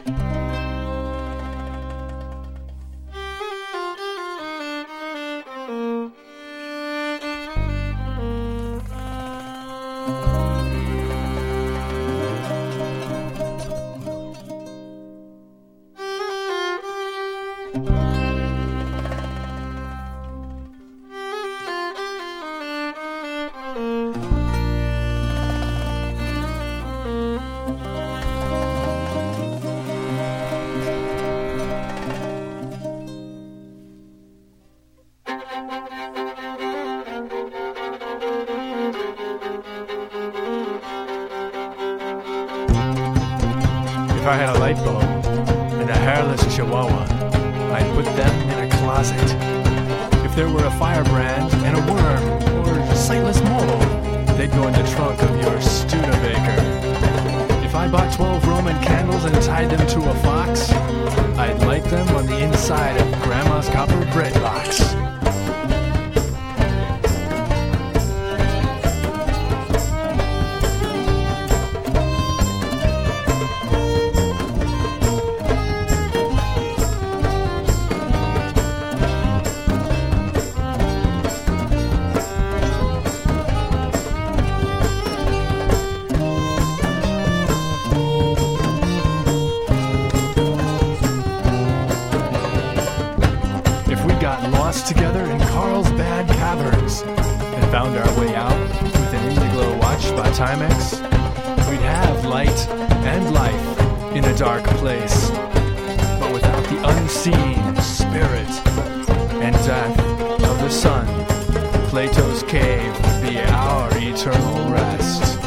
If I had a light bulb and a hairless chihuahua, I'd put them in a closet. If there were a firebrand and a worm or a sightless mole, they'd go in the trunk of your Studebaker. If I bought 12 Roman candles and tied them to a fox, I'd light them on the inside of Grandma's copper bread box. Lost together in Carlsbad Caverns and found our way out with an Indiglo watch by Timex, we'd have light and life in a dark place, but without the unseen spirit and death of the sun. Plato's cave would be our eternal rest.